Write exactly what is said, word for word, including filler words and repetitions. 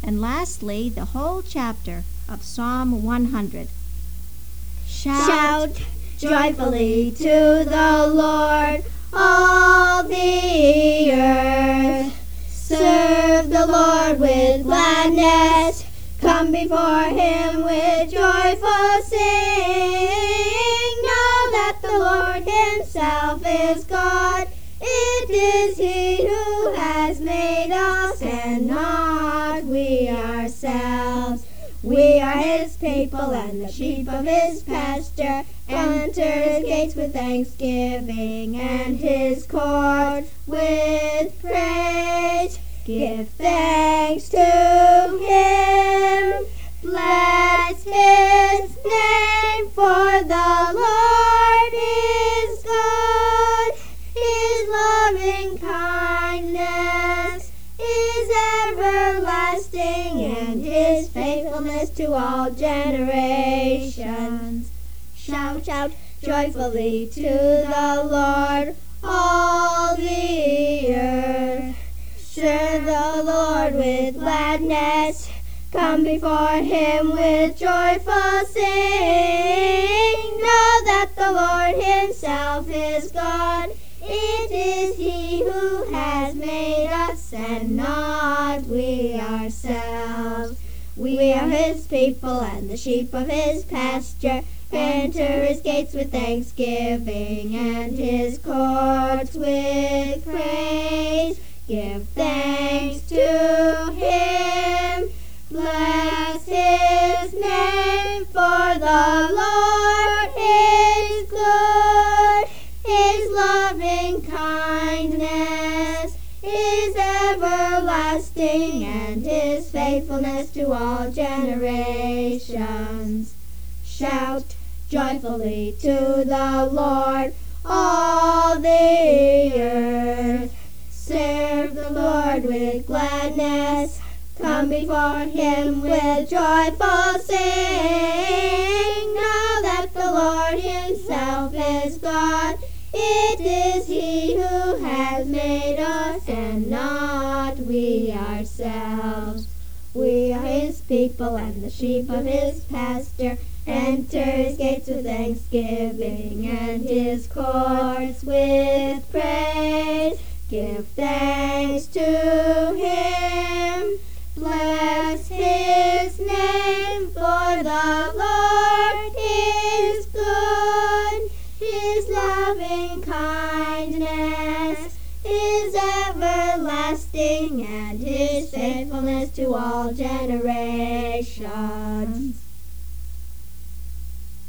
And lastly, the whole chapter of Psalm one hundred. Shout, Shout joyfully to the Lord, all the earth. Serve the Lord with gladness. Come before him with joyful sing. Know that the Lord himself is God. It is he who has made us and not we ourselves. We are his people and the sheep of his pasture. Enter his gates with thanksgiving and his courts with praise. Give thanks to him. Bless his name, for the Lord is good. His loving kindness is everlasting, and his faithfulness to all generations. Shout, shout joyfully to the Lord, all the earth. Serve the Lord with gladness. Come before him with joyful sing. Know that the Lord himself is God. It is he who has made us and not we ourselves. We are his people and the sheep of his pasture. Enter his gates with thanksgiving and his courts with praise. Give thanks to him. Bless his name, for the Lord is good. His loving kindness is everlasting, and his faithfulness to all generations. Shout joyfully to the Lord, all the earth. Serve the Lord with gladness. Come before him with joyful sing. Know that the Lord himself is God. It is he who has made us and not we ourselves. We are his people and the sheep of his pasture. Enter his gates with thanksgiving and his courts with praise. Give thanks to him. Bless his name, for the Lord is good. His loving kindness is everlasting, and his faithfulness to all generations.